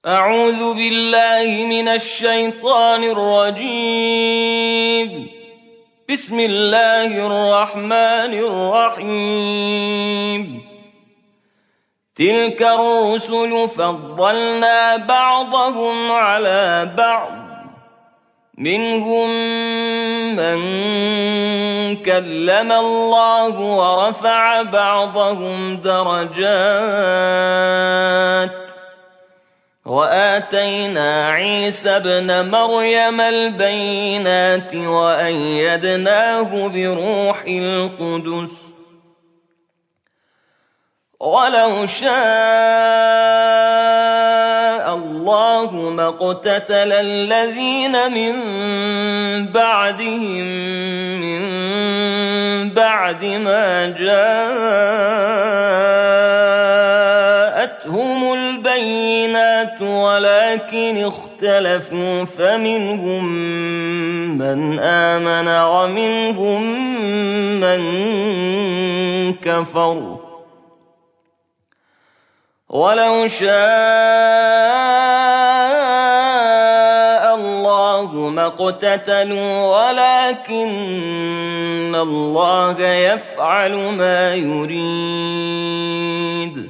أعوذ بالله من الشيطان الرجيم. بسم الله الرحمن الرحيم. تلك الرسل فضلنا بعضهم على بعض، منهم من كلم الله ورفع بعضهم درجات، وآتينا عيسى ابن مريم البينات وأيدناه بروح القدس. ولو شاء الله ما اقتتل الذين من بعدهم من بعد ما جاءتهم البينات ولكن اختلفوا، فمنهم من آمن ومنهم من كفر. ولو شاء الله ما اقتتلوا ولكن الله يفعل ما يريد.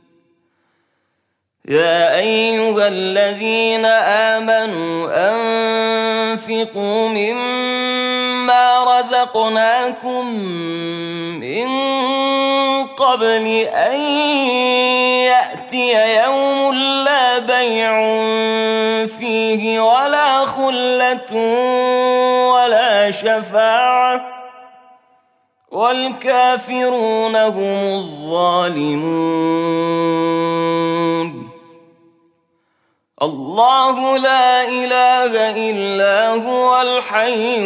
يا أيها الذين آمنوا أنفقوا مما رزقناكم من قبل أن يأتي يوم لا بيع فيه ولا خلة ولا شفاعة والكافرون هم الظالمون. الله لا إله إلا هو الحي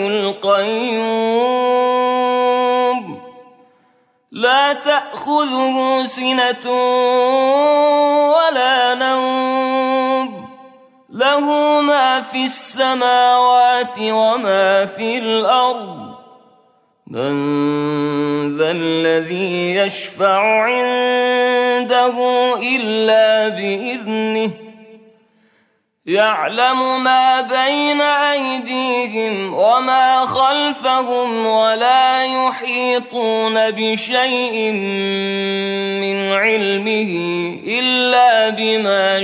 القيوم، لا تأخذه سنة ولا نوم، له ما في السماوات وما في الأرض. من ذا الذي يشفع عنده إلا بإذنه، يعلم ما بين أيديهم وما خلفهم ولا يحيطون بشيء من علمه إلا بما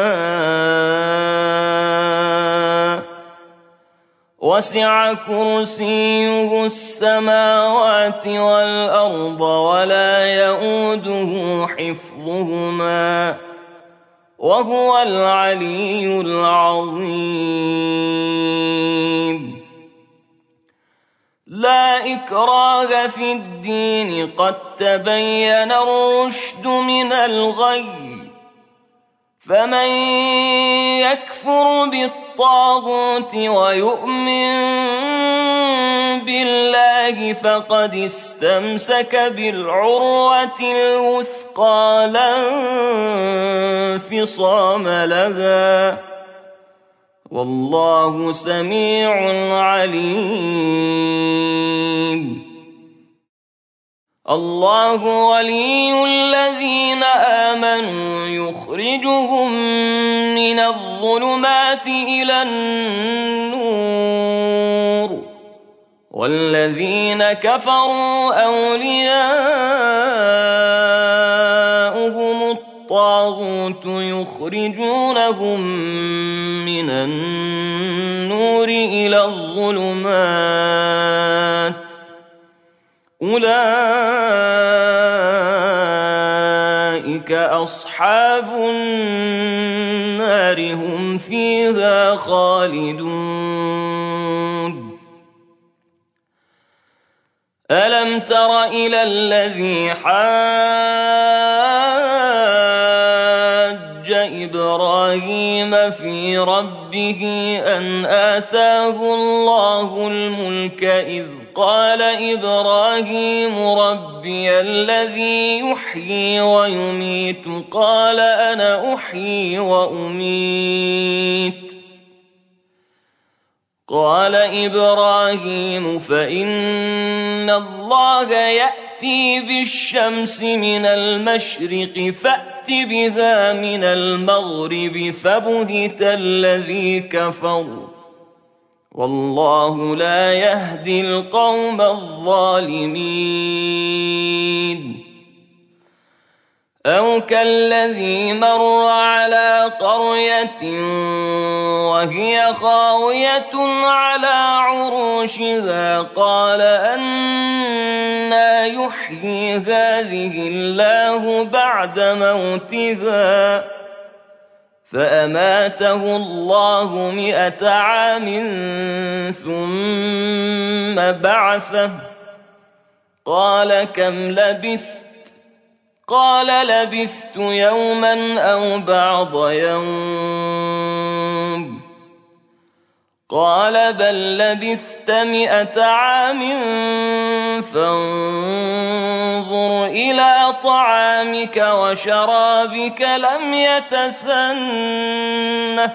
شاء. وسع كرسيه السماوات والأرض ولا يئوده حفظهما وهو العلي العظيم. لا إكراه في الدين، قد تبين الرشد من الغي، فمن يكفر بالطاغوت ويؤمن بالله فقد استمسك بالعروة الوثقى لا انفصام لها، والله سميع عليم. الله ولي الذين آمنوا يخرجهم من الظلمات إلى النور، والذين كفروا أولياؤهم الطاغوت يخرجونهم من النور إلى الظلمات، أولئك أصحاب النار هم فيها خالدون. ألم تر إلى الذي حاج إبراهيم في ربه أن آتاه الله الملك إذ قال إبراهيم ربي الذي يحيي ويميت قال أنا أحيي وأميت قال إبراهيم فإن الله يأتي بالشمس من المشرق فأت بها من المغرب فبهت الذي كفر والله لا يهدي القوم الظالمين أو كالذي مر على قرية وهي خاوية على عروشها قال أنى يحيي هذه الله بعد موتها فأماته الله 100 عام ثم بعثه قال كم لبثت قال لبثت يوما أو بعض يوم قال بل لبثت 100 عام فانظر إلى طعامك وشرابك لم يتسنه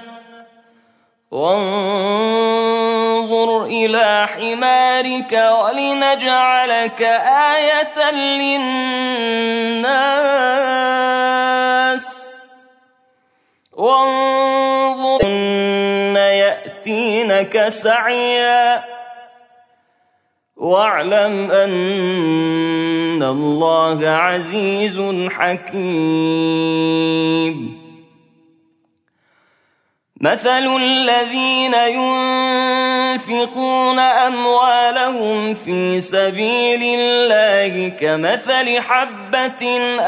وانظر إلى حمارك ولنجعلك آية للناس وانظر إن يأتينك سعيا واعلم أن الله عزيز حكيم مثل الذين ينفقون أموالهم في سبيل الله كمثل حبة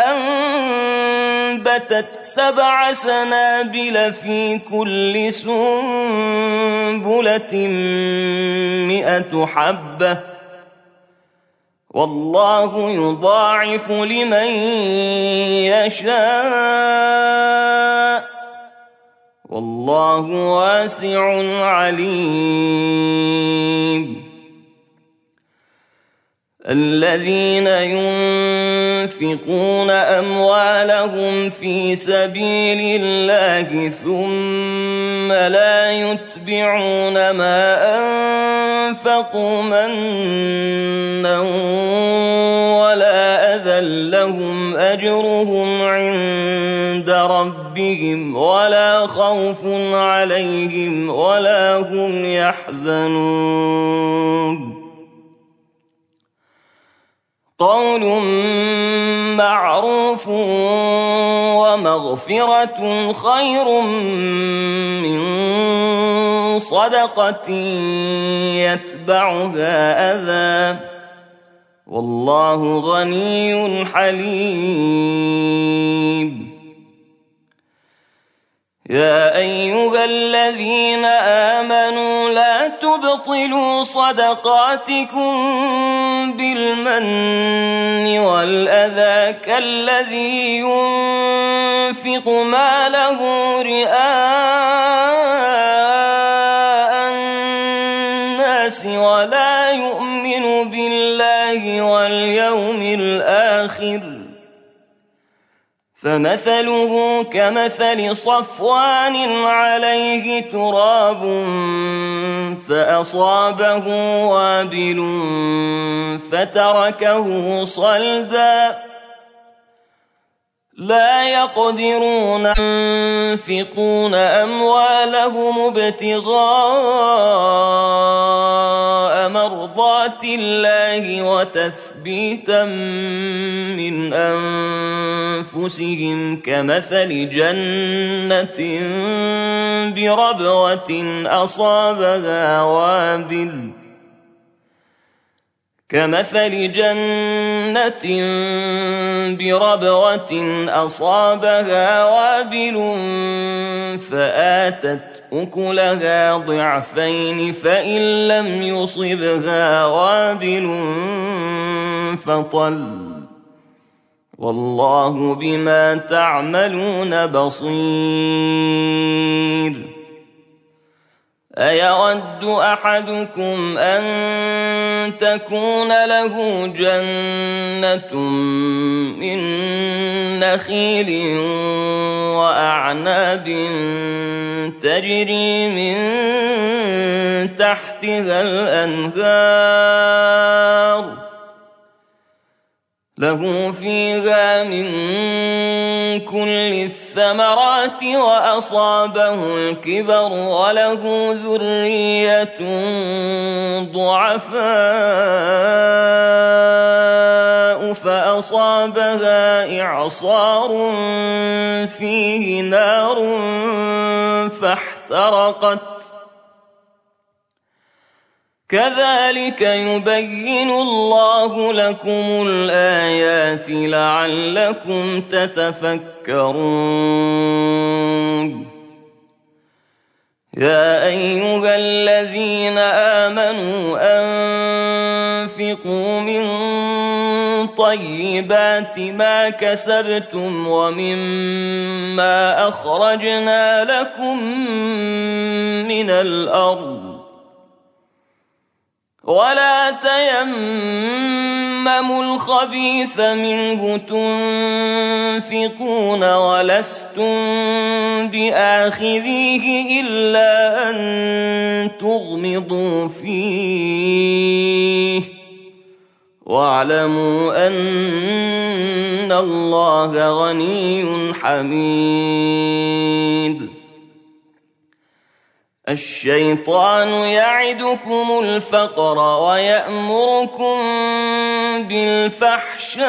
أنبتت 7 سنابل في كل سنبلة 100 حبة والله يضاعف لمن يشاء والله واسع عليم الذين ينفقون أموالهم في سبيل الله ثم لا يتبعون ما أنفقوا منا ولا أذى لهم أجرهم عند ربهم ولا خوف عليهم ولا هم يحزنون قول معروف ومغفرة خير من صدقة يتبعها أذى والله غني حليم يا أيها الذين آمنوا لا تبطلوا صدقاتكم بالمن والأذى كالذي ينفق ماله رئاء الناس ولا يؤمن بالله واليوم الآخر فمثله كمثل صفوان عليه تراب فأصابه وابل فتركه صلدا لا يقدرون ينفقون أموالهم ابتغاء مرضات الله وتثبيتا من أنفسهم كمثل جنة بربوة أصابها وابل فآتت أكلها ضعفين فإن لم يصبها وابل فطل والله بما تعملون بصير أيود أحدكم أن تكون له جنة من نخيل وأعناب تجري من تحتها الأنهار له فيها من كل الثمرات وأصابه الكبر وله ذرية ضعفاء فأصابها إعصار فيه نار فاحترقت كذلك يبين الله لكم الآيات لعلكم تتفكرون يا أيها الذين آمنوا أنفقوا من طيبات ما كسبتم ومما أخرجنا لكم من الأرض ولا تيمموا الخبيث منه تنفقون ولستم بآخذيه إلا أن تغمضوا فيه واعلموا أن الله غني حميد الشيطان يعدكم الفقر ويأمركم بالفحشاء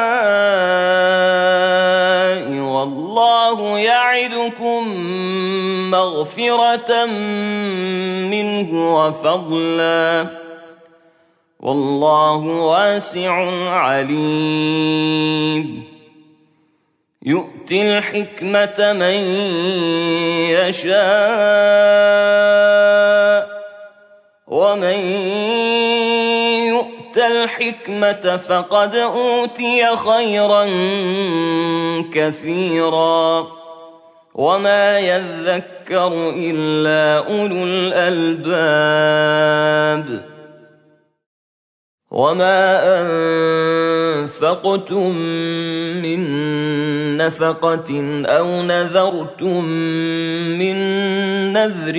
والله يعدكم مغفرة منه وفضلا والله واسع عليم يؤتي الحكمة من يشاء ومن يؤت الحكمة فقد أوتي خيرا كثيرا وما يذكر إلا أولو الألباب وما أنفقتم من نفقة أو نذرتم من نذر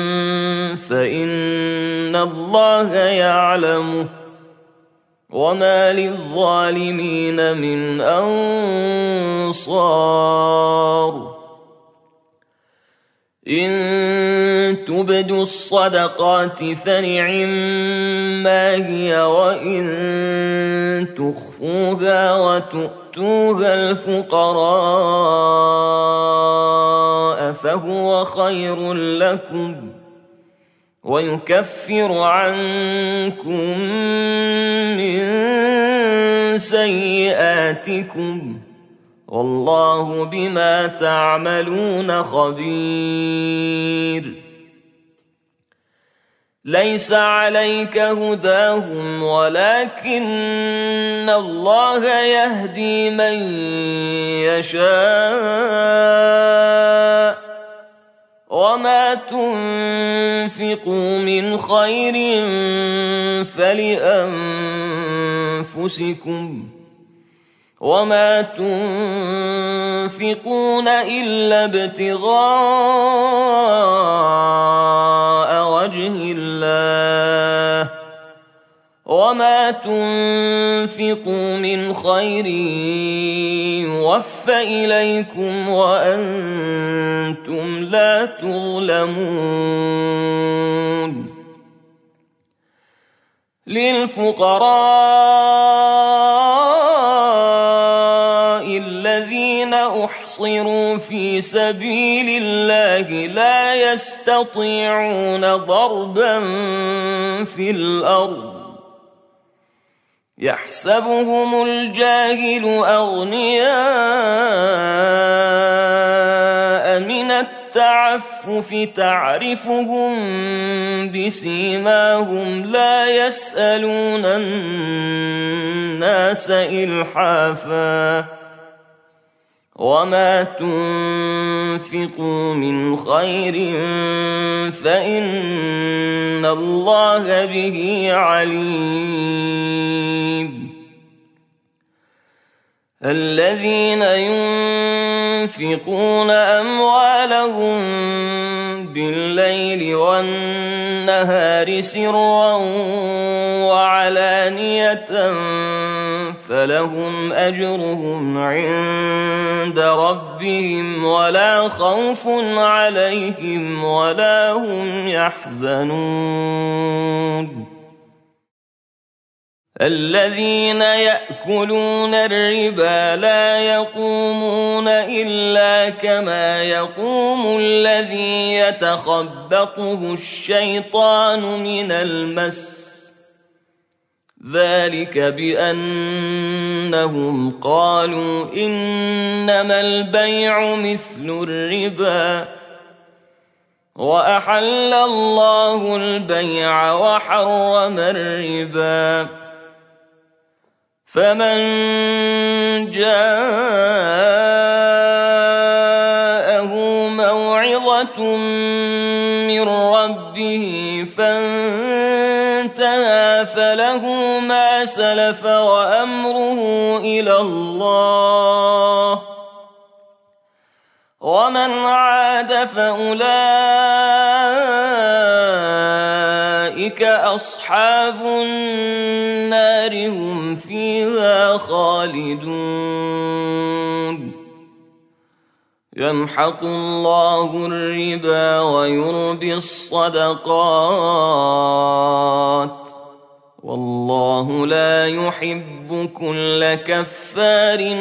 فإن الله يعلمه وما للظالمين من أنصار إن تبدوا الصدقات فنعما هي وإن تخفوها وتؤتوها الفقراء فهو خير لكم ويكفر عنكم من سيئاتكم والله بما تعملون خبير ليس عليك هداهم ولكن الله يهدي من يشاء وما تنفقوا من خير فلأنفسكم وما تنفقون إلا ابتغاء وجه الله وما تنفقوا من خير يوفى إليكم وأنتم لا تظلمون للفقراء الذين أحصروا في سبيل الله لا يستطيعون ضربا في الأرض يحسبهم الجاهل أغنياء من التعفف تعرفهم بسيماهم لا يسألون الناس إلحافا وما تنفقوا من خير فإن الله به عليم. الذين ينفقون أموالهم بالليل والنهار سرا وعلانية فلهم أجرهم عند ربهم ولا خوف عليهم ولا هم يحزنون. الذين يأكلون الربا لا يقومون إلا كما يقوم الذي يتخبطه الشيطان من المس، ذلك بأنهم قالوا إنما البيع مثل الربا وأحل الله البيع وحرم الربا. فمن جاءه موعظة من ربه فانتهى فله ما سلف وأمره إلى الله، ومن عاد فأولئك أصحاب النار هم فيها خالدون. يمحق الله الربا ويربي الصدقات والله لا يحب كل كفار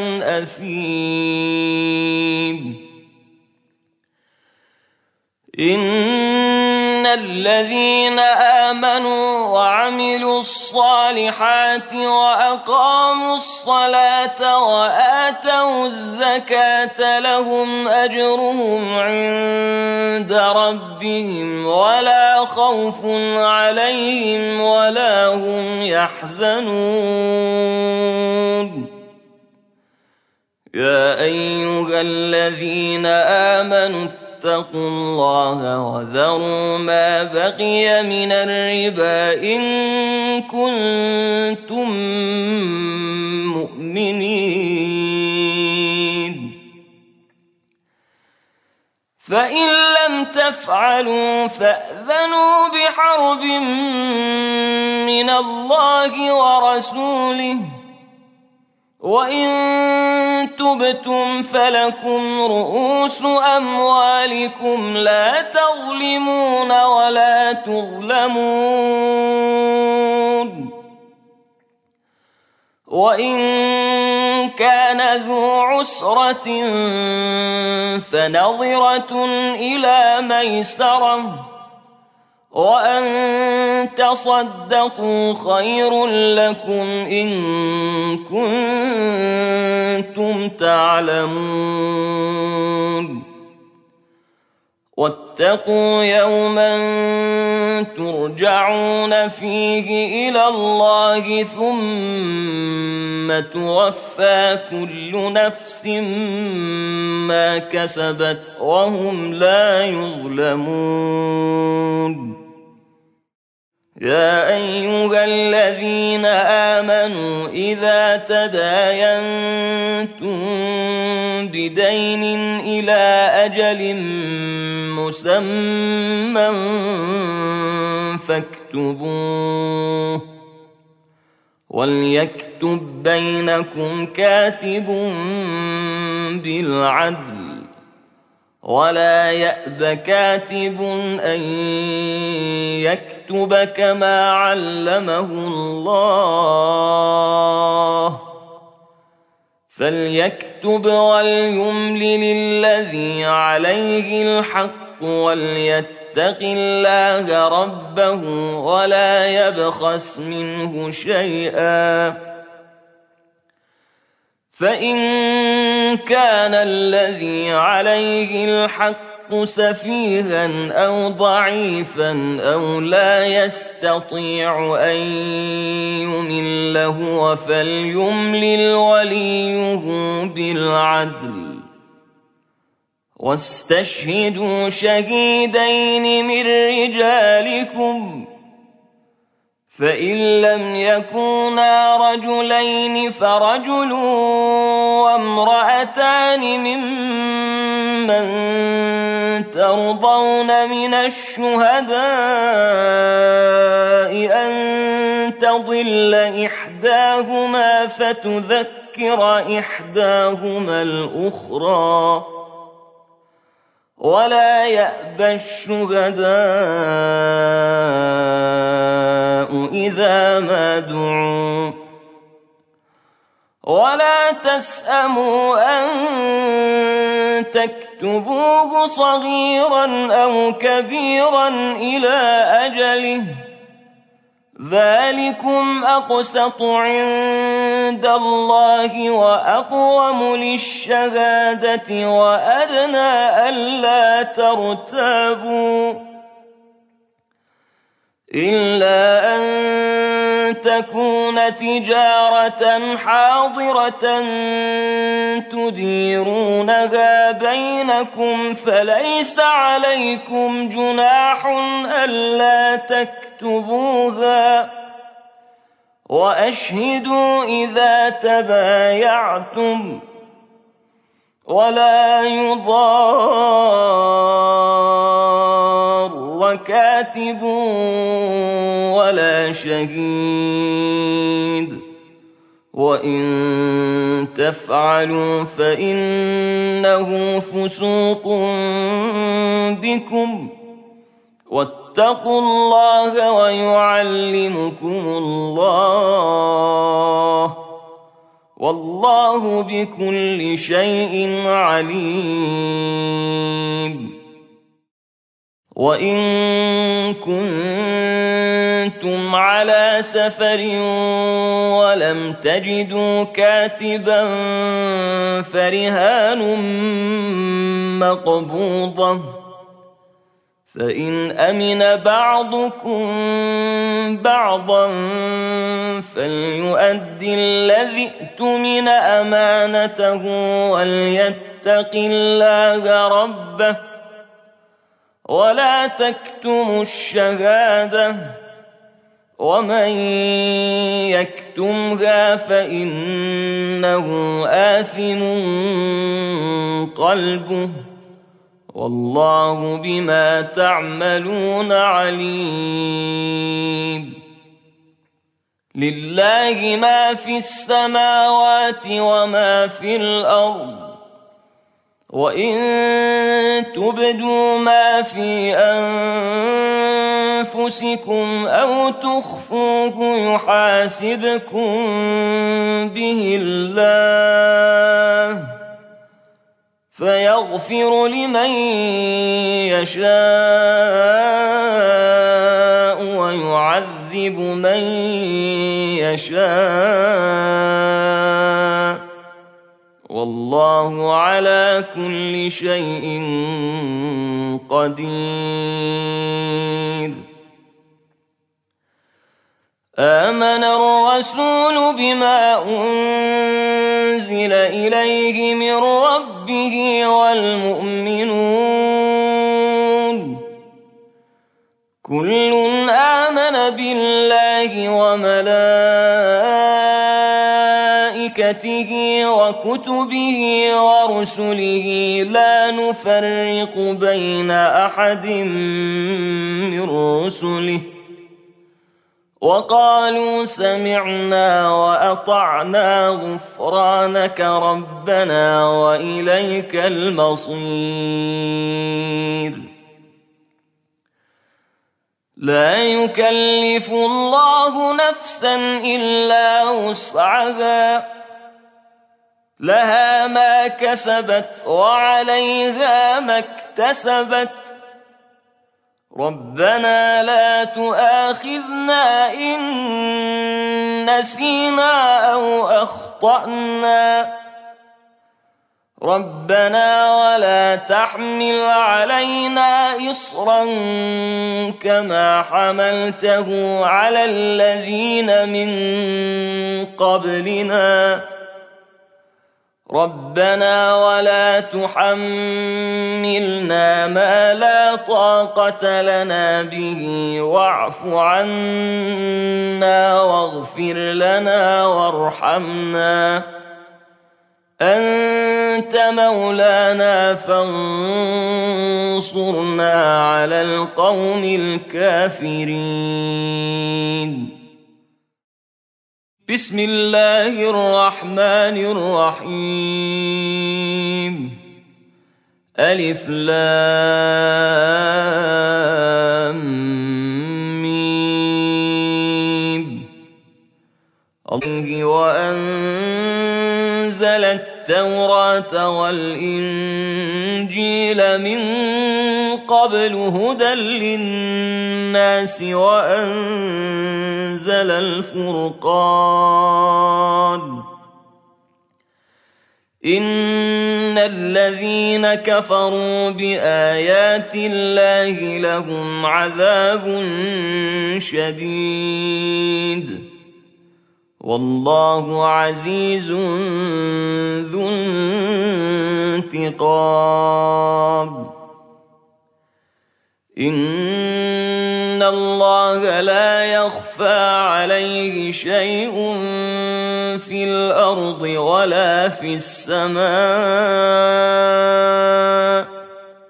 أثيم. إن الذين آمنوا وعملوا الصالحات وأقاموا الصلاة وآتوا الزكاة لهم أجرهم عند ربهم ولا خوف عليهم ولا هم يحزنون. يا أيها الذين آمنوا اتقوا الله وذروا ما بقي من الربا إن كنتم مؤمنين، فإن لم تفعلوا فأذنوا بحرب من الله ورسوله، وإن تبتم فلكم رؤوس أموالكم لا تظلمون ولا تظلمون. وإن كان ذو عسرة فنظرة إلى ميسرة وأن تصدقوا خير لكم إن كنتم تعلمون. واتقوا يوما ترجعون فيه إلى الله ثم توفى كل نفس ما كسبت وهم لا يظلمون. يا أيها الذين آمنوا إذا تداينتم بدين إلى أجل مسمى فاكتبوه، وليكتب بينكم كاتب بالعدل ولا يأب كاتب أن يكتب كما علمه الله، فليكتب وليملل الذي عليه الحق وليتق الله ربه ولا يبخس منه شيئا، فإن كان الذي عليه الحق سفيها أو ضعيفا أو لا يستطيع أن يمل هو فليملل وليه بالعدل واستشهدوا شهيدين من رجالكم فإن لم يكونا رجلين فرجل وامرأتان ممن ترضون من الشهداء أن تضل إحداهما فتذكر إحداهما الأخرى ولا يأبى الشهداء إذا ما دعوا ولا تسأموا أن تكتبوه صغيرا أو كبيرا إلى أجله ذلكم أقسط عند الله وأقوم للشهادة وأدنى ألا ترتابوا إلا أن تكون تجارة حاضرة تديرونها بينكم فليس عليكم جناح ألا تكتبوها وأشهدوا إذا تبايعتم ولا يضار كاتب ولا شهيد وإن تفعلوا فإنه فسوق بكم واتقوا الله ويعلمكم الله والله بكل شيء عليم وإن كنتم على سفر ولم تجدوا كاتبا فرهان مقبوضة فإن أمن بعضكم بعضا فليؤدي الذي اؤتمن أمانته وليتق الله ربه ولا تكتموا الشهادة ومن يكتمها فإنه آثم قلبه والله بما تعملون عليم لله ما في السماوات وما في الأرض وإن تبدوا ما في أنفسكم أو تخفوه يحاسبكم به الله فيغفر لمن يشاء ويعذب من يشاء والله على كل شيء قدير آمن الرسول بما أنزل إليه من ربه والمؤمنون كل آمن بالله وملائكته وكتبه ورسله لا نفرق بين أحد من رسله وقالوا سمعنا وأطعنا غفرانك ربنا وإليك المصير لا يكلف الله نفسا إلا وسعها لها ما كسبت وعليها ما اكتسبت ربنا لا تؤاخذنا إن نسينا أو أخطأنا ربنا ولا تحمل علينا إصرا كما حملته على الذين من قبلنا ربنا ولا تحملنا ما لا طاقة لنا به واعف عنا واغفر لنا وارحمنا أنت مولانا فانصرنا على القوم الكافرين. بسم الله الرحمن الرحيم. ألف لام ميم. الله وأنزل التوراة والإنجيل من قبل هدى للناس وأنزل الفرقان إن الذين كفروا بآيات الله لهم عذاب شديد والله عزيز ذو انتقام. إن الله لا يخفى عليه شيء في الأرض ولا في السماء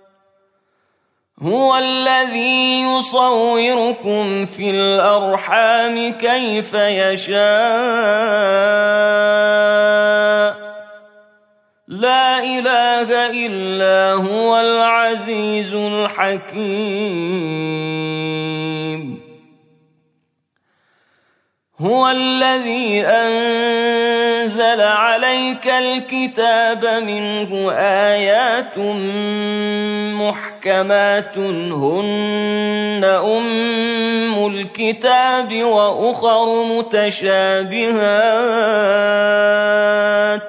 هو الذي يصوركم في الأرحام كيف يشاء لا إله إلا هو العزيز الحكيم. هو الذي أنزل عليك الكتاب منه آيات محكمات هن أم الكتاب وأخر متشابهات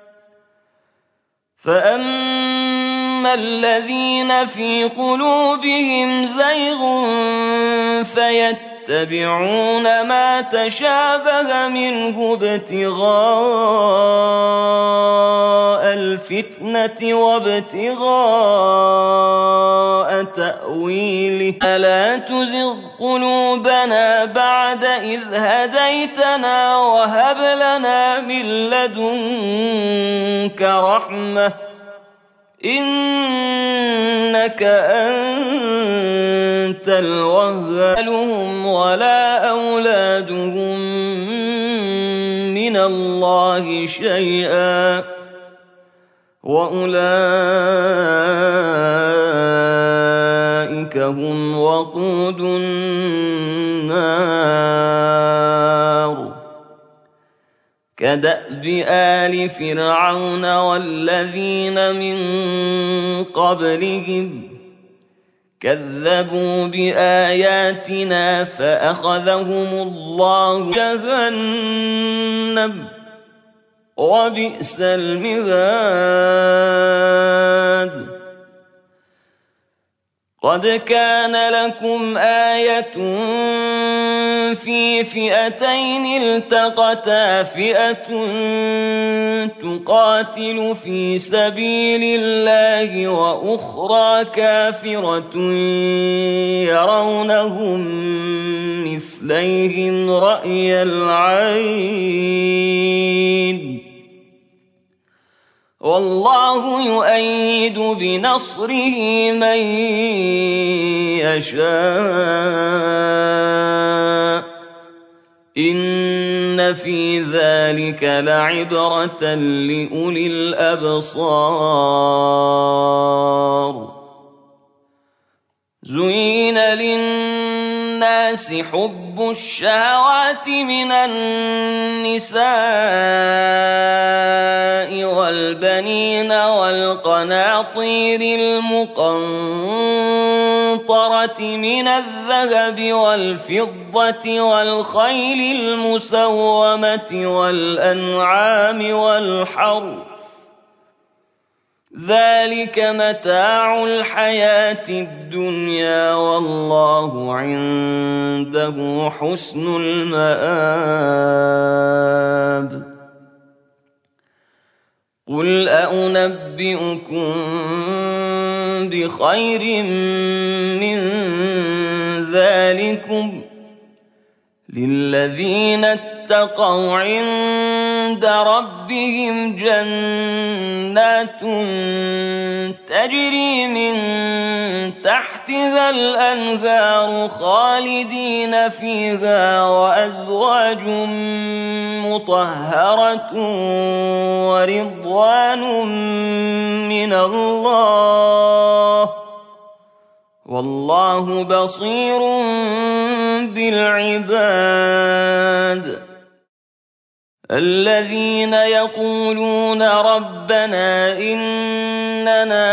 فأما الذين في قلوبهم زيغ فيتبعون ما تشابه منه ابتغاء الفتنة وابتغاء تأويله ألا تزغ قلوبنا بعد إذ هديتنا وهب لنا من لدنك رحمة إنك أنت الوهاب. ولا أولادهم من الله شيئا وأولئك هم وقود النار. كدأب آل فرعون والذين من قبلهم كذبوا بآياتنا فأخذهم الله جهنم وبئس المهاد. قد كان لكم آية في فئتين التقتا فئة تقاتل في سبيل الله وأخرى كافرة يرونهم مثليهم رأي العين والله يؤيد بنصره من يشاء إن في ذلك لعبرة لأولي الأبصار. زين للناس حب الشهوات من النساء والبنين والقناطير المقنطرة من الذهب والفضة والخيل المسومة والأنعام والحرث ذلك متاع الحياة الدنيا والله عنده حسن المآب. قل أنبئكم بخير من ذلكم للذين اتقوا عند ربهم جنات تجري من تحتها الأنهار خالدين فيها وأزواج مطهرة ورضوان من الله والله بصير بالعباد الذين يقولون ربنا إننا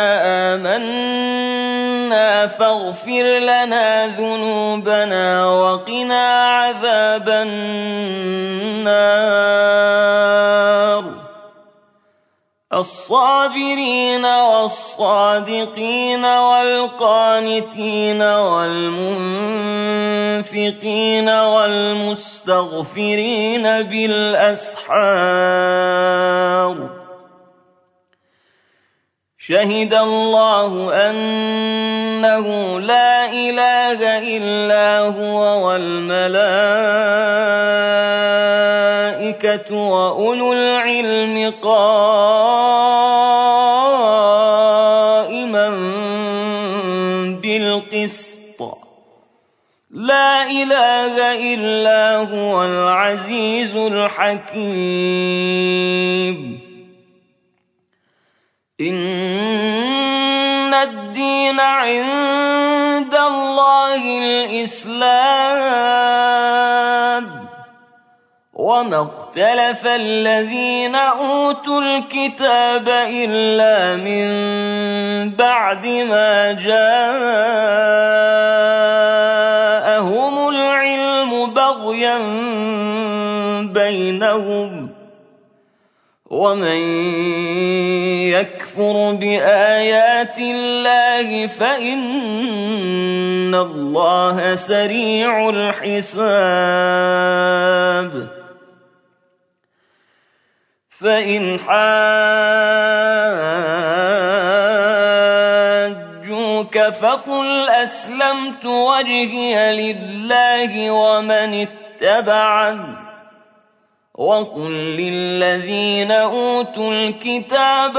آمنا فاغفر لنا ذنوبنا وقنا عذاب النار الصابرين والصادقين والقانتين والمنفقين والمستغفرين بالأسحار شهد الله أنه لا إله إلا هو والملائكة وأولو العلم قائما بالقسط لا إله إلا هو العزيز الحكيم إن الدين عند الله الإسلام وما اختلف الذين أوتوا الكتاب إلا من بعد ما جاءهم العلم بغيا بينهم ومن يكفر بآيات الله فإن الله سريع الحساب فإن حاجوك فقل أسلمت وجهي لله ومن اتبعني وقل للذين أوتوا الكتاب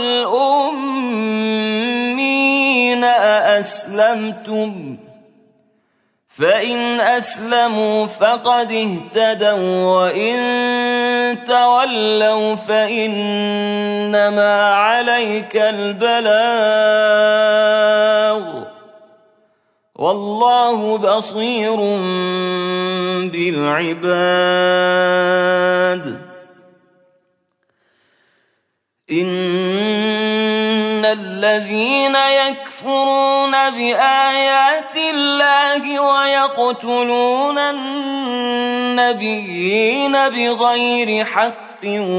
والأمين أأسلمتم فإن أسلموا فقد اهتدوا وإن تولوا فإنما عليك البلاغ والله بصير بالعباد إن الذين يكفرون بآيات الله ويقتلون النبيين بغير حق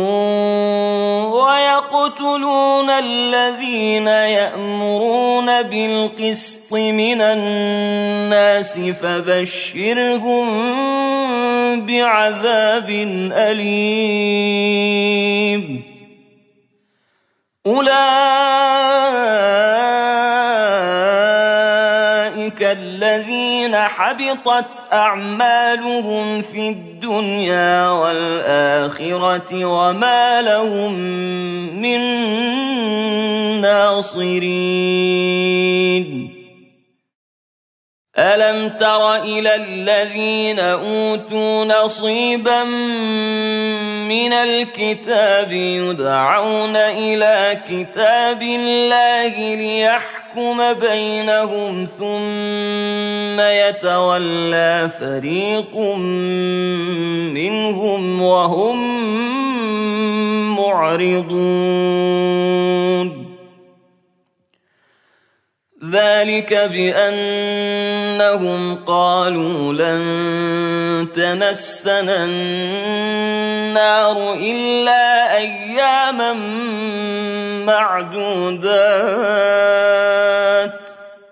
ويقتلون الذين يأمرون بالقسط من الناس فبشرهم بعذاب أليم أولئك الذين حبطت أعمالهم في الدنيا والآخرة وما لهم من ناصرين ألم تر إلى الذين أوتوا نصيبا من الكتاب يدعون إلى كتاب الله ليحكم بينهم ثم يتولى فريق منهم وهم معرضون ذلك بأنهم قالوا لن تمسنا النار إلا أياما معدودات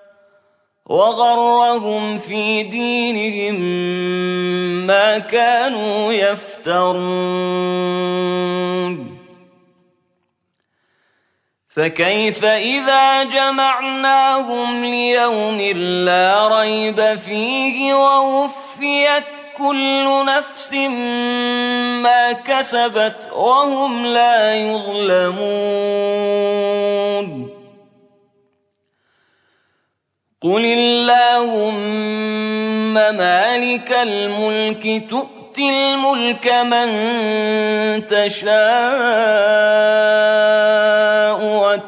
وغرهم في دينهم ما كانوا يفترون فكيف إذا جمعناهم ليوم لا ريب فيه ووفيت كل نفس ما كسبت وهم لا يظلمون قل اللهم مالك الملك تؤتي الملك من تشاء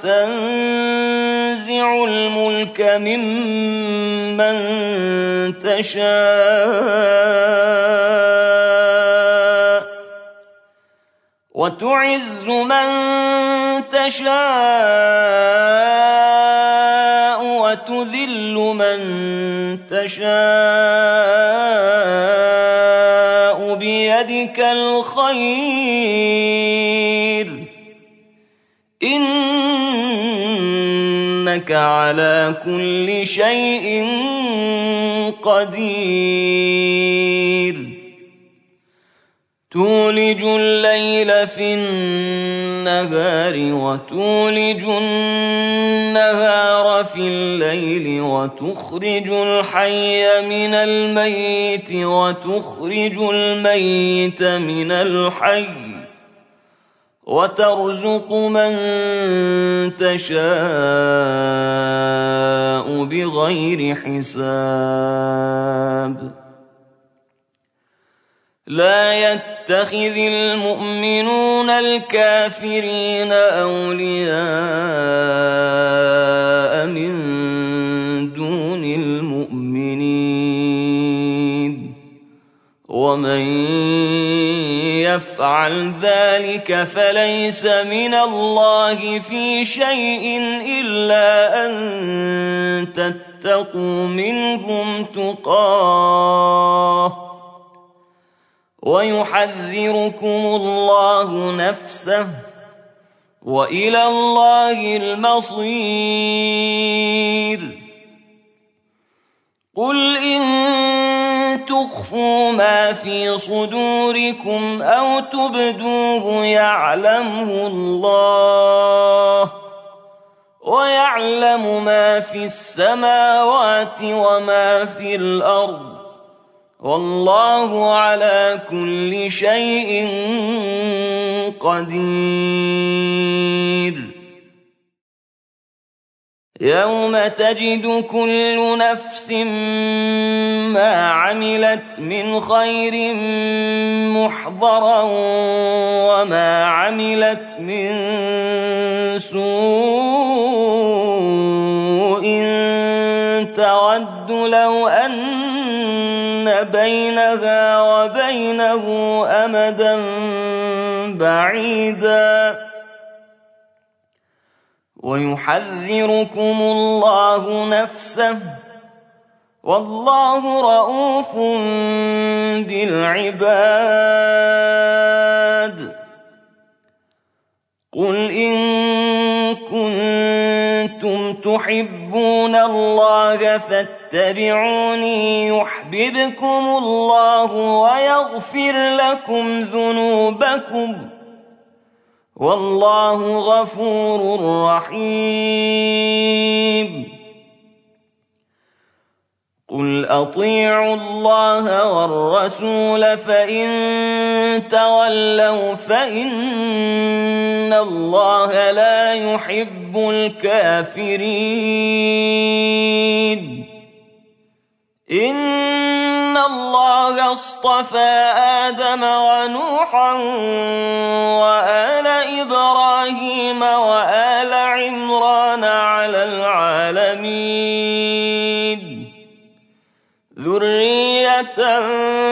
وتنزع الملك ممن تشاء وتعز من تشاء وتذل من تشاء بيدك الخير إنك على كل شيء قدير تولج الليل في النهار وتولج النهار في الليل وتخرج الحي من الميت وتخرج الميت من الحي وترزق من تشاء بغير حساب لا يتخذ المؤمنون الكافرين أولياء من دون المؤمنين ومن يفعل ذلك فليس من الله في شيء إلا أن تتقوا منهم تقاه ويحذركم الله نفسه وإلى الله المصير قل إن تخفوا ما في صدوركم أو تبدوه يعلمه الله ويعلم ما في السماوات وما في الأرض والله على كل شيء قدير يوم تجد كل نفس ما عملت من خير محضرا وما عملت من سوء تود لو أن بينها وبينه أمدا بعيدا ويحذركم الله نفسه والله رءوف بالعباد قل إن كنتم تحبون الله فاتبعوني يحببكم الله ويغفر لكم ذنوبكم والله غفور رحيم قل أطيعوا الله والرسول فإن تولوا فإن الله لا يحب الكافرين إن الله اصطفى آدم ونوحا وآل إبراهيم وآل عمران على العالمين ذرية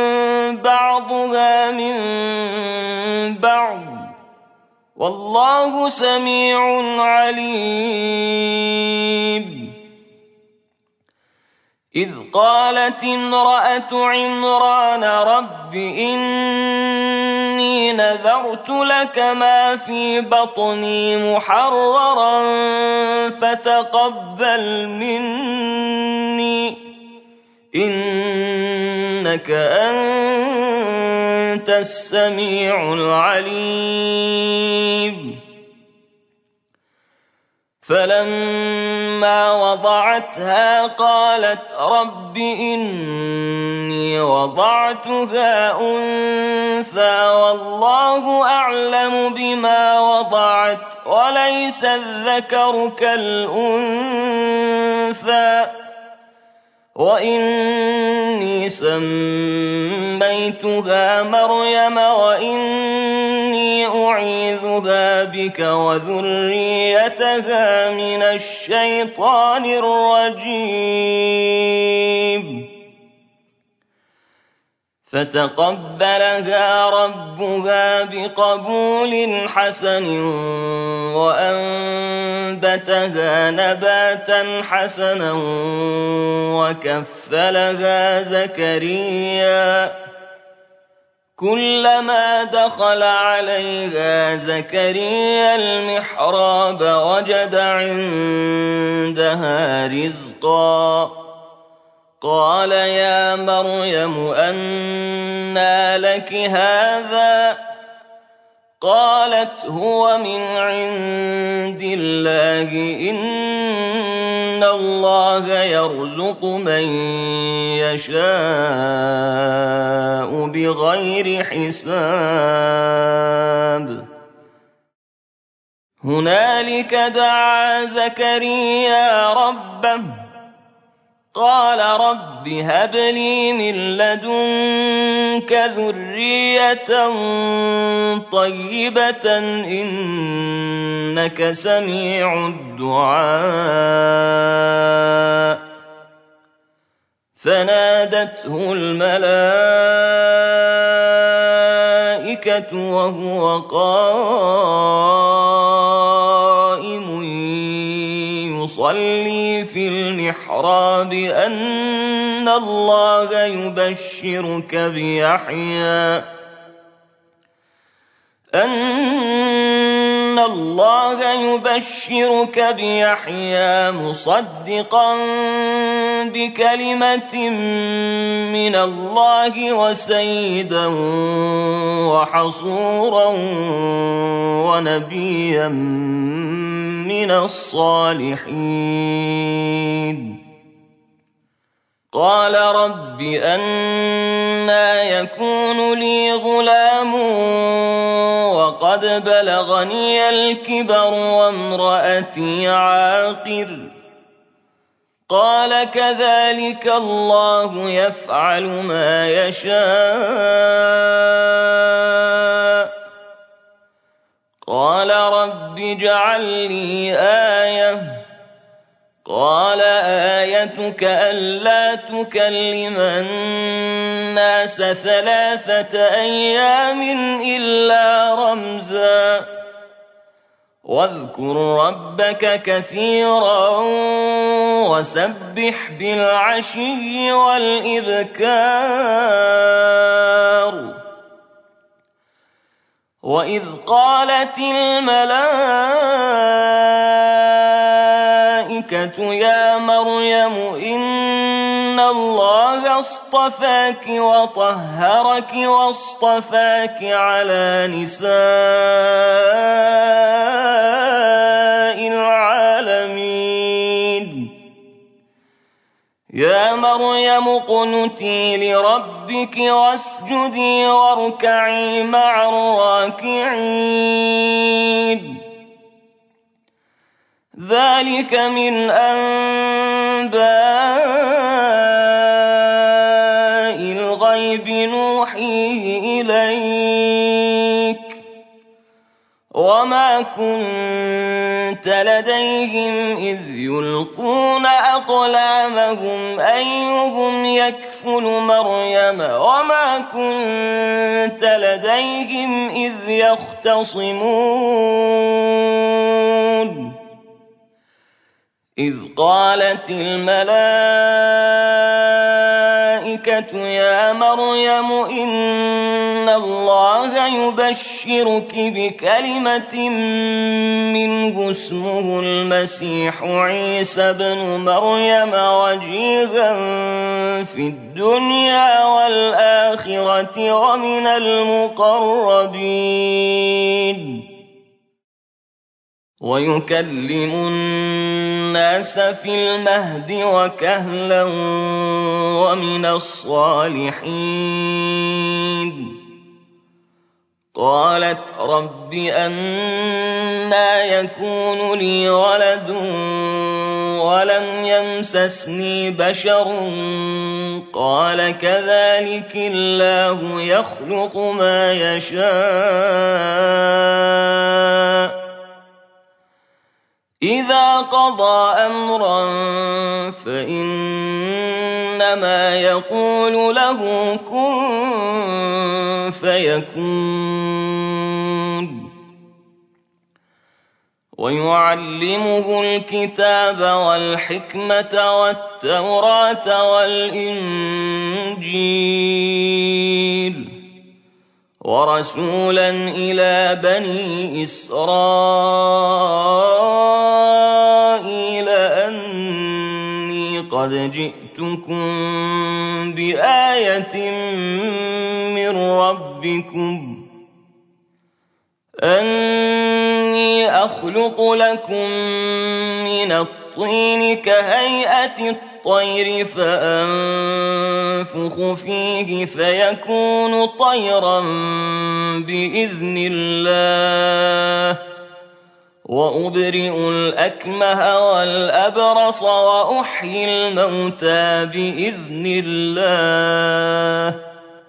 بعضها من بعض والله سميع عليم إذ قالت امرأة عمران رب إني نذرت لك ما في بطني محررا فتقبل مني إنك أنت السميع العليم فلما وضعتها قالت رب إني وضعتها أنثى والله أعلم بما وضعت وليس الذكر كالأنثى وإني سميتها مريم وإني أعيذها بك وذريتها من الشيطان الرجيم فتقبلها ربها بقبول حسن وأنبتها نباتا حسنا وكفلها زكريا كلما دخل عليها زكريا المحراب وجد عندها رزقا قال يا مريم أنى لك هذا قالت هو من عند الله إن الله يرزق من يشاء بغير حساب هنالك دعا زكريا ربه قال رب هب لي من لدنك ذرية طيبة إنك سميع الدعاء فنادته الملائكة وهو قائم يصلي في المحراب أن الله يبشرك بيحيى مصدقا بكلمة من الله وسيدا وحصورا ونبيا من الصالحين قال رب أنى يكون لي غلام وقد بلغني الكبر وامرأتي عاقر قال كذلك الله يفعل ما يشاء قال رب اجعل لي آية قال آيتك ألا تكلم الناس 3 أيام إلا رمزا واذكر ربك كثيرا وسبح بالعشي والإبكار وإذ قالت الملائكة يا مريم إن الله اصطفاك وطهرك واصطفاك على نساء العالمين يا مريم اقنتي لربك واسجدي واركعي مع الراكعين ذلك من أنباء الغيب نوحيه إليك وما كنت لديهم إذ يلقون أقلامهم أيهم يكفل مريم وما كنت لديهم إذ يختصمون إذ قالت الملائكة يا مريم إن الله يبشرك بكلمة منه اسمه المسيح عيسى بن مريم وجيها في الدنيا والآخرة ومن المقربين ويكلم الناس في المهد وكهلا ومن الصالحين. قالت رب أنى يكون لي ولد ولم يمسسني بشر قال كذلك الله يخلق ما يشاء إذا قضى أمرا فإنما يقول له كن فيكون. ويعلمه الكتاب والحكمة والتوراة والإنجيل ورسولا إلى بني إسرائيل أني قد جئتكم بآية من ربكم أني أخلق لكم من الطين كهيئة الطير فأنفخ فيه فيكون طيرا بإذن الله وأبرئ الأكمه والأبرص وأحيي الموتى بإذن الله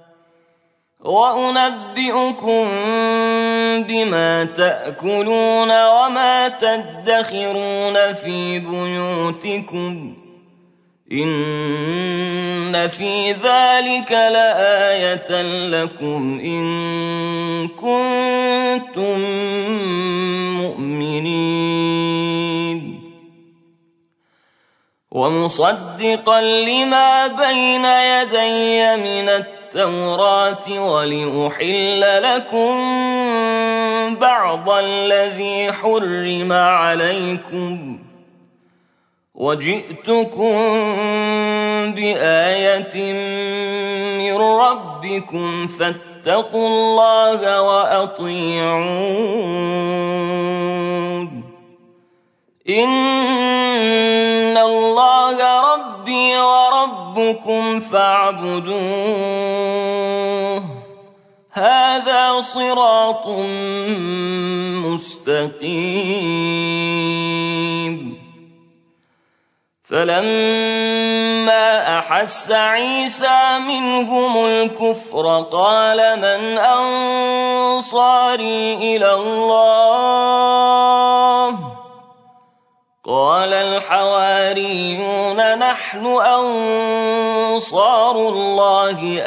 وأنبئكم بما تأكلون وما تدخرون في بيوتكم إن في ذلك لآية لكم إن كنتم مؤمنين. ومصدقا لما بين يدي من التوراة ولأحل لكم بعض الذي حرم عليكم وجئتكم بآية من ربكم فاتقوا الله وأطيعون إن الله ربي وربكم فاعبدوه هذا صراط مستقيم. فلما أحس عيسى منهم الكفر قال من أنصاري إلى الله قال الحواريون نحن أنصار الله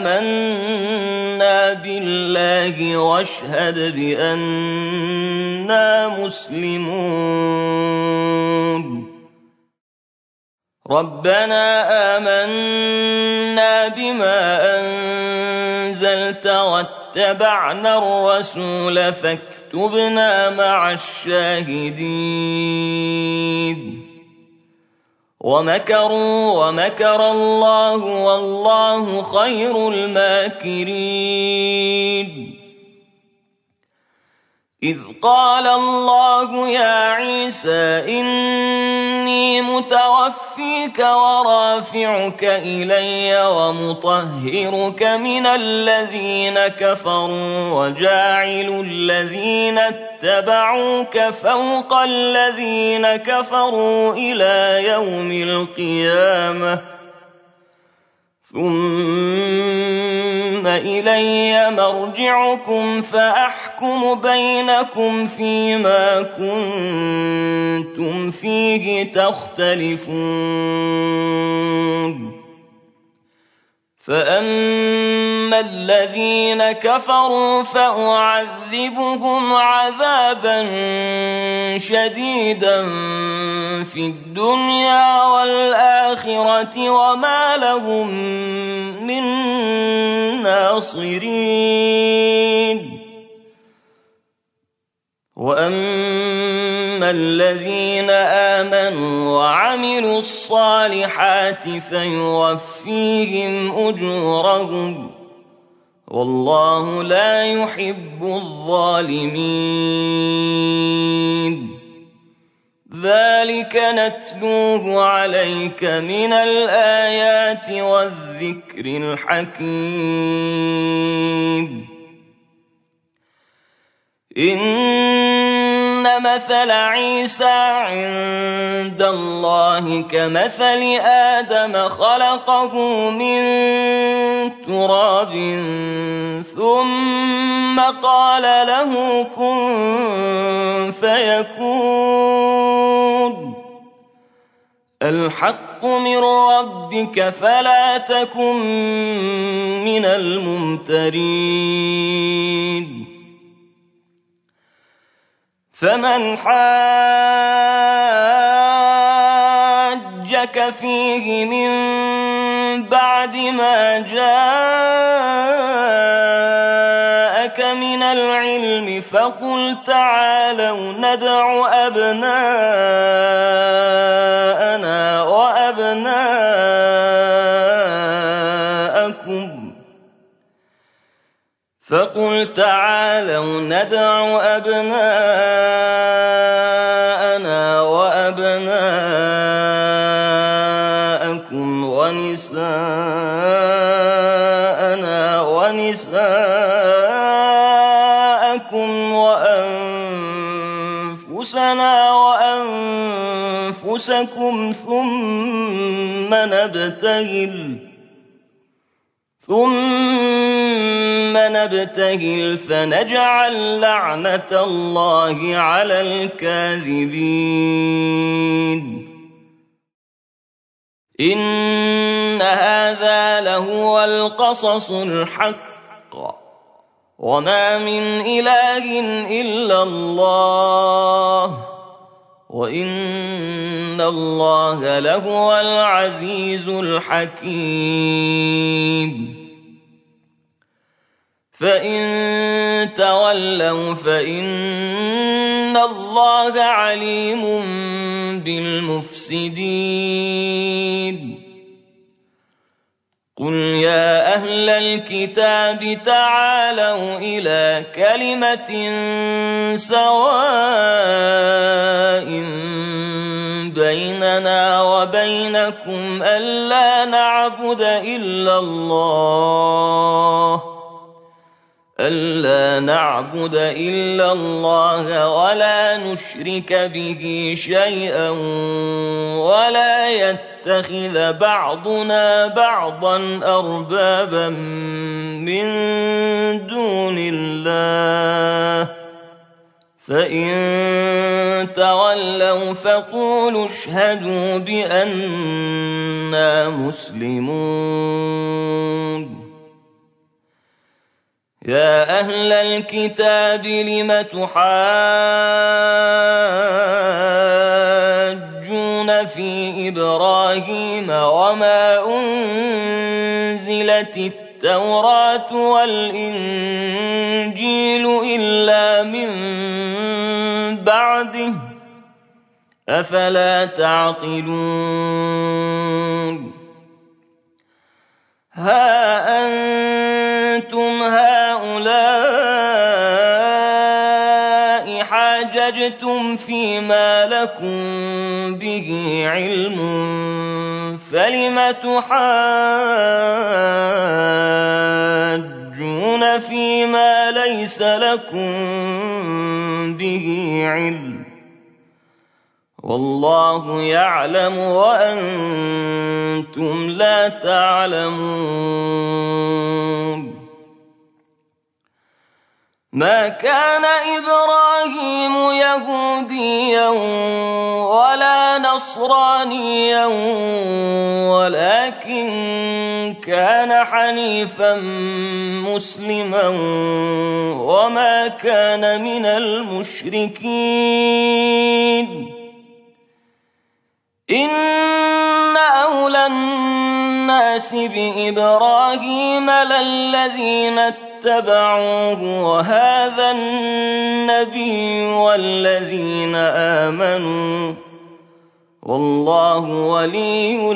آمنا بالله واشهد بأننا مسلمون. ربنا آمنا بما أنزلت واتبعنا الرسول فاكتبنا مع الشاهدين. ومكروا ومكر الله والله خير الماكرين. إذ قال الله يا عيسى إني متوفيك ورافعك إلي ومطهرك من الذين كفروا وجاعل الذين اتبعوك فوق الذين كفروا إلى يوم القيامة ثم إلي مرجعكم فأحكم بينكم فيما كنتم فيه تختلفون. فأما الذين كفروا فأعذبهم عذابا شديدا في الدنيا والآخرة وما لهم من ناصرين. وأما الذين آمنوا وعملوا الصالحات فيوفيهم أجورهم والله لا يحب الظالمين. ذلك نتلوه عليك من الآيات والذكر الحكيم. إن مثل عيسى عند الله كمثل آدم خلقه من تراب ثم قال له كن فيكون. الحق من ربك فلا تكن من الممترين. فمن حاجك فيه من بعد ما جاءك من العلم فقل تعالوا ندع أبناءنا وأبناءكم ونساءنا ونساءكم وأنفسنا وأنفسكم ثم نبتهل فنجعل لعنة الله على الكاذبين. إن هذا لهو القصص الحق وما من إله إلا الله وإن الله لهو العزيز الحكيم. فإن تولوا فإن الله عليم بالمفسدين. قل يا أهل الكتاب تعالوا إلى كلمة سواء بيننا وبينكم ألا نعبد إلا الله ولا نشرك به شيئا ولا يتخذ بعضنا بعضا أربابا من دون الله. فإن تولوا فقولوا اشهدوا بأننا مسلمون. يا أهل الكتاب لم تحاجون في إبراهيم وما أنزلت التوراة والإنجيل إلا من بعده أفلا تعقلون. ها أنتم هؤلاء حاججتم فيما لكم به علم فلم تحاجون فيما ليس لكم به علم والله يعلم وأنتم لا تعلمون. ما كان إبراهيم يهوديا ولا نصرانيا ولكن كان حنيفا مسلما وما كان من المشركين. إن أولى الناس بإبراهيم للذين اتبعوه وهذا النبي والذين آمنوا والله ولي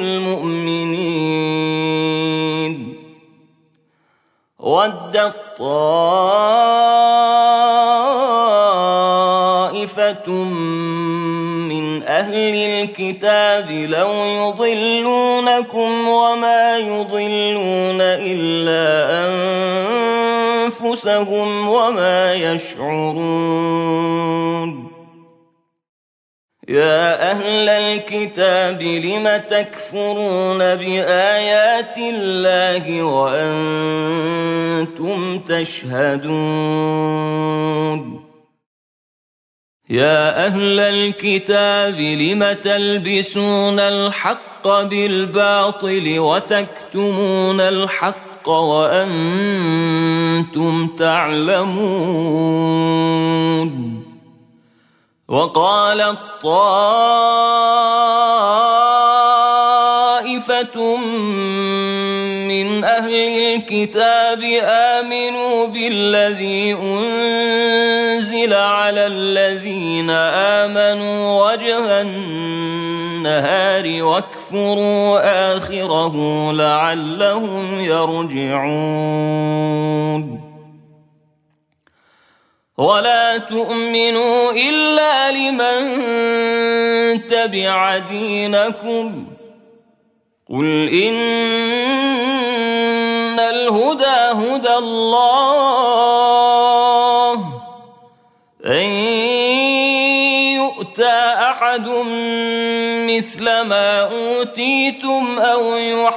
المؤمنين. ودت طائفة من أهل الكتاب لو يضلونكم وما يضلون إلا أنفسهم وما يشعرون. يا أهل الكتاب لم تكفرون بآيات الله وأنتم تشهدون. يا أهل الكتاب لم تلبسون الحق بالباطل وتكتمون الحق وأنتم تعلمون. وقالت طائفة من أهل الكتاب آمنوا بالذي أنزل على الذين آمنوا وجه النهار واكفروا آخره لعلهم يرجعون. ولا تؤمنوا إلا لمن تبع دينكم قل إن الهدى هدى الله أن يؤتى أحد مثل ما أوتيتم أو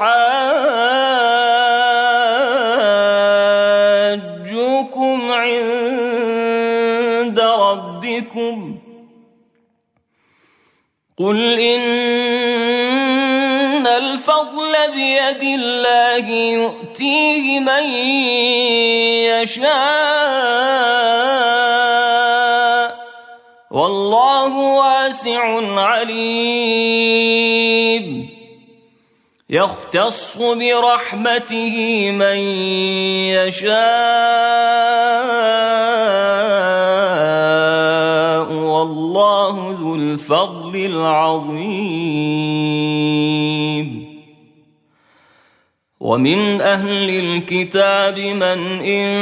يحاجوكم عند ربكم قل إن الفضل بيد الله يؤتيه من يشاء والله واسع عليم. يختص برحمته من يشاء والله ذو الفضل العظيم. ومن أهل الكتاب من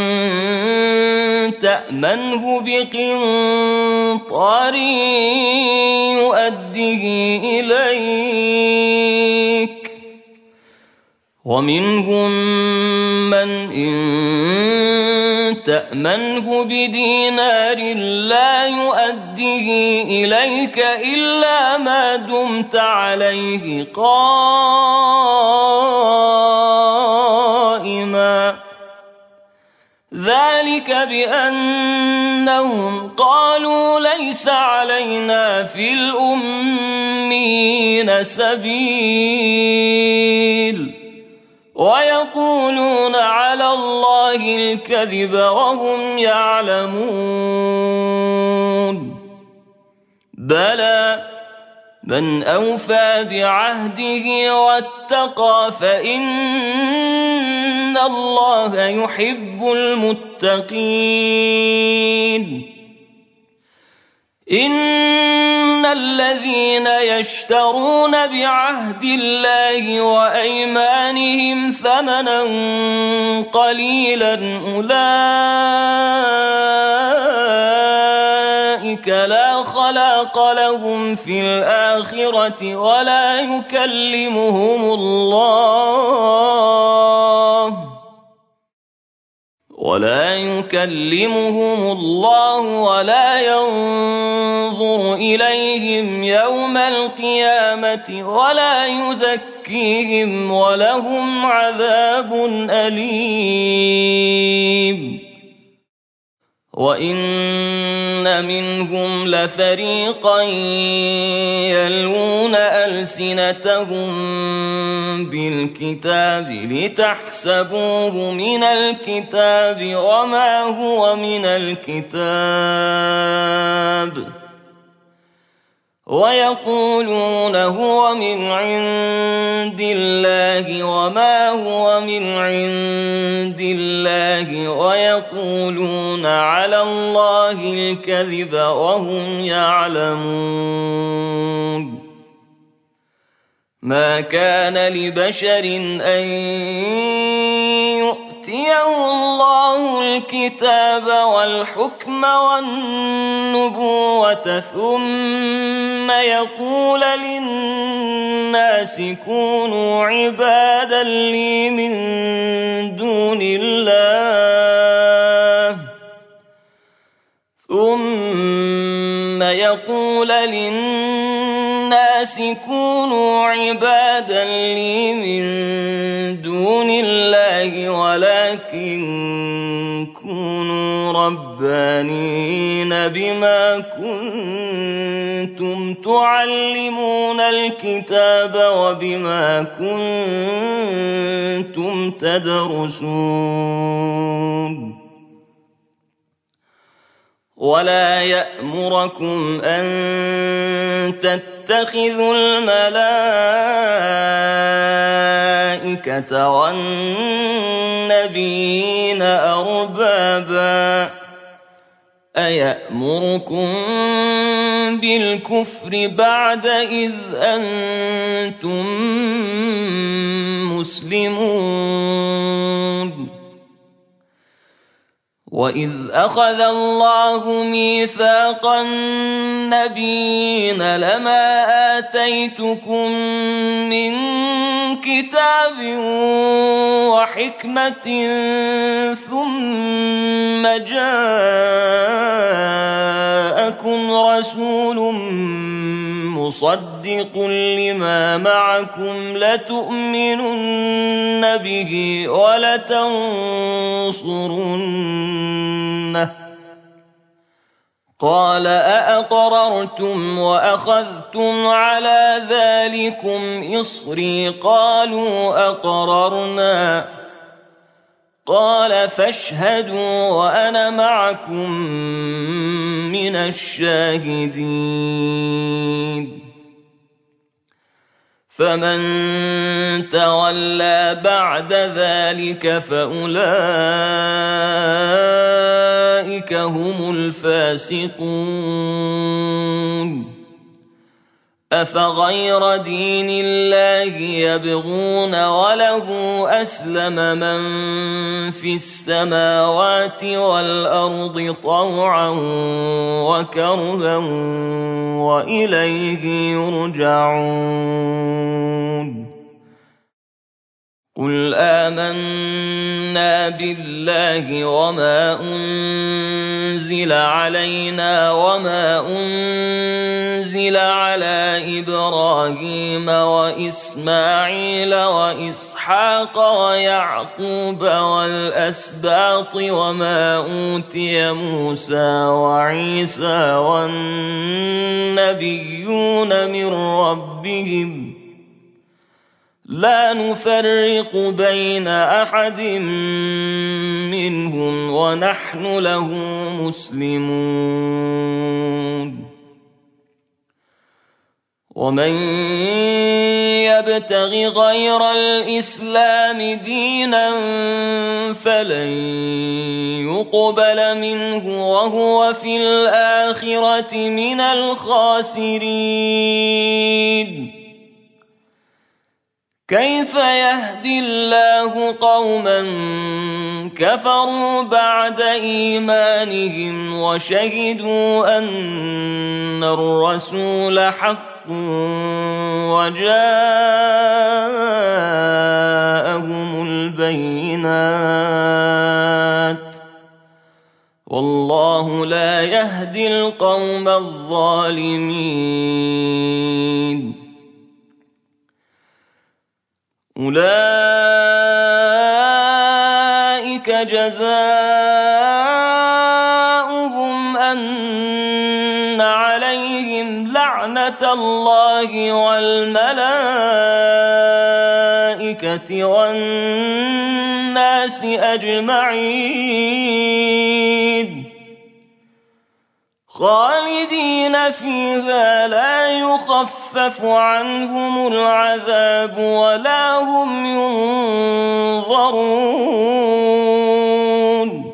إن تأمنه بقنطار يؤده إليك ومنهم من إن تأمنه بدينار لا يؤده إليك إلا ما دمت عليه قائما ذلك بأنهم قالوا ليس علينا في الأميين سبيل ويقولون على الله الكذب وهم يعلمون. بلى من أوفى بعهده واتقى فإن الله يحب المتقين. إن الذين يشترون بعهد الله وأيمانهم ثمنا قليلا أولئك لا خلاق لهم في الآخرة ولا يكلمهم الله ولا ينظر إليهم يوم القيامة ولا يزكيهم ولهم عذاب أليم. وإن منهم لفريقا يلوون ألسنتهم بالكتاب لتحسبوه من الكتاب وما هو من الكتاب ويقولون هو من عند الله وما هو من عند الله ويقولون على الله الكذب وهم يعلمون. ما كان لبشر أن يؤتى يؤتيه الله الكتاب والحكم والنبوة ثم يقول للناس كونوا عبادا لي من دون الله ولكن كونوا ربانين بما كنتم تعلمون الكتاب وبما كنتم تدرسون ولا يأمركم أن تتخذوا الملائكة والنبيين أربابا أيأمركم بالكفر بعد إذ أنتم مسلمون وإذ أخذ الله ميثاق النبيين لما آتيتكم من كتاب وحكمة ثم جاءكم رسول مصدق لما معكم لتؤمنن به ولتنصرنه قال أأقررتم وأخذتم على ذلكم إصري قالوا أقررنا قال فاشهدوا وأنا معكم من الشاهدين فمن تولى بعد ذلك فأولئك هم الفاسقون أفغير دين الله يبغون وله أسلم من في السماوات والأرض طوعا وكرها وإليه يرجعون قل آمنا بالله وما أنزل علينا وما أنزل على إبراهيم وإسماعيل وإسحاق ويعقوب والأسباط وما أوتي موسى وعيسى والنبيون من ربهم لا نفرق بين أحد منهم ونحن له مسلمون ومن يبتغ غير الإسلام دينا فلن يقبل منه وهو في الآخرة من الخاسرين كيف يهدي الله قوما كفروا بعد إيمانهم وشهدوا أن الرسول حق وجاءهم البينات والله لا يهدي القوم الظالمين أولئك جزاؤهم أن عليهم لعنة الله والملائكة والناس أجمعين خالدين فيها لا يخفف عنهم العذاب ولا هم ينظرون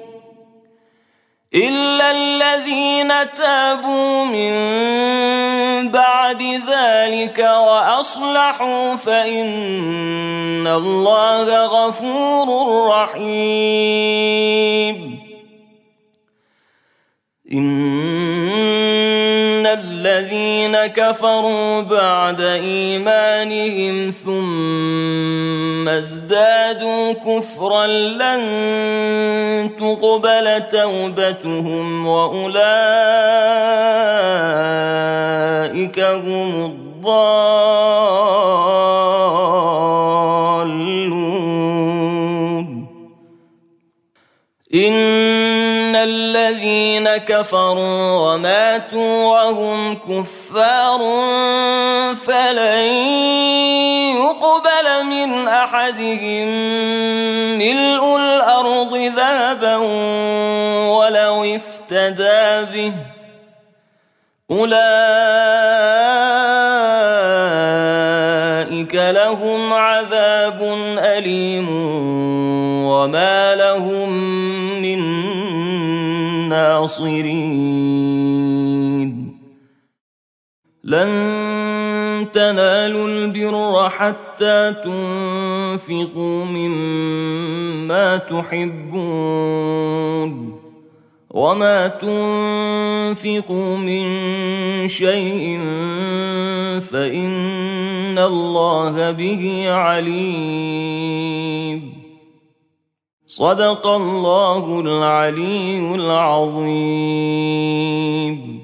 إلا الذين تابوا من بعد ذلك وأصلحوا فإن إن الله غفور رحيم. إن الذين كفروا بعد إيمانهم ثم ازدادوا كفرا لن تقبل توبتهم وأولئك هم الضالون. إن الذين كفروا وماتوا وهم كفار فلن يقبل من أحدهم ملء الأرض ذهبا ولو افتدى به أولئك لهم عذاب أليم وما لهم من ناصرين. لن تنالوا البر حتى تنفقوا مما تحبون وما تنفقوا من شيء فإن الله به عليم. صدق الله العلي العظيم.